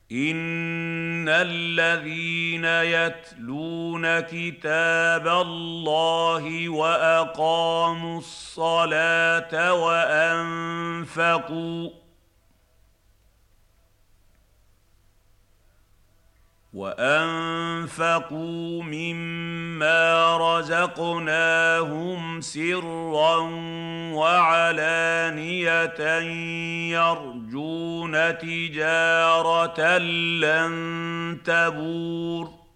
إن الذين يتلون كتاب الله وأقاموا الصلاة وأنفقوا مما رزقناهم سرا وعلانية يرجون تجارة لن تبور